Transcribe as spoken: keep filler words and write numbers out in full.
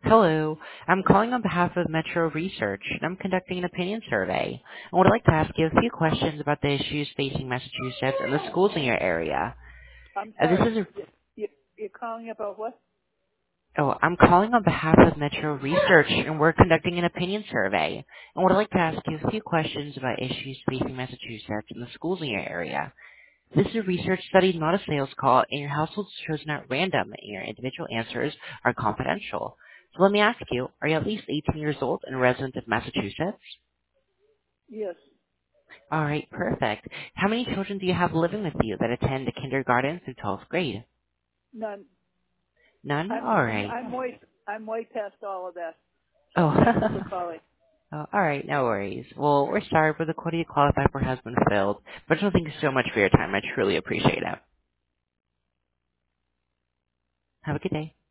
Hello. I'm calling on behalf of Metro Research, and I'm conducting an opinion survey. I would like to ask you a few questions about the issues facing Massachusetts and the schools in your area. I'm Uh, this sorry. is a, You, you, you're calling about what? oh, I'm calling on behalf of Metro Research, and we're conducting an opinion survey. I would like to ask you a few questions about issues facing Massachusetts and the schools in your area. This is a research study, not a sales call, and your household is chosen at random, and your individual answers are confidential. So let me ask you, are you at least eighteen years old and a resident of Massachusetts? Yes. All right, perfect. How many children do you have living with you that attend kindergarten through twelfth grade? None. None? I'm All I'm right. I'm way I'm way past all of that. So Oh, thank you for calling. oh, all right, no worries. Well, we're sorry, but the quota you qualify for has been filled. But thank you so much for your time. I truly appreciate it. Have a good day.